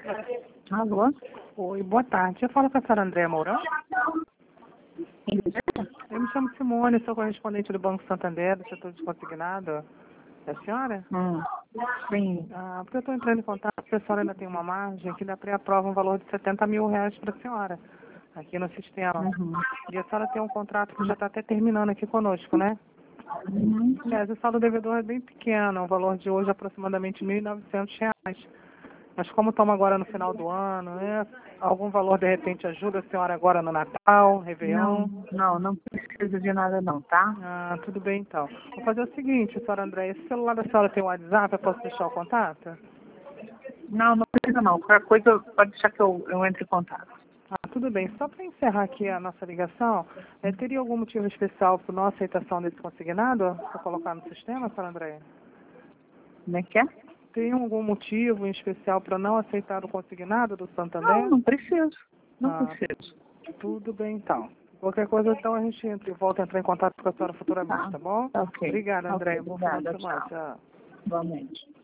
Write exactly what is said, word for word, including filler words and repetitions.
Alô? Oi, boa tarde. Eu falo com a senhora Andréa Mourão. Eu me chamo Simone, sou correspondente do Banco Santander, do setor de consignado. É a senhora? Hum, sim. Ah, porque eu estou entrando em contato, porque a senhora ainda tem uma margem que ainda pré-aprova um valor de setenta mil reais para a senhora, aqui no sistema. Uhum. E a senhora tem um contrato que já está até terminando aqui conosco, né? Uhum. Aliás, o saldo devedor é bem pequeno, o valor de hoje é aproximadamente mil e novecentos reais. Mas como estamos agora no final do ano, né? Algum valor de repente ajuda a senhora agora no Natal, Não, Réveillon? não, não precisa de nada não, tá? Ah, tudo bem então. Vou fazer o seguinte, senhora André, esse celular da senhora tem um WhatsApp, eu posso deixar o contato? Não, não precisa não. Qualquer coisa pode deixar que eu, eu entre em contato. Ah, tudo bem. Só para encerrar aqui a nossa ligação, eh, teria algum motivo especial para não aceitação desse consignado? Para colocar no sistema, senhora André? Como é que é? Tem algum motivo em especial para não aceitar o consignado do Não, Santander? não preciso. Não Ah, preciso. tudo bem então. Qualquer coisa então a gente entra, e volta a entrar em contato com a senhora futuramente, Tá, tá bom? tá ok. Obrigada, Ok, André. Bom final de obrigada, semana. tchau. Tchau. Igualmente.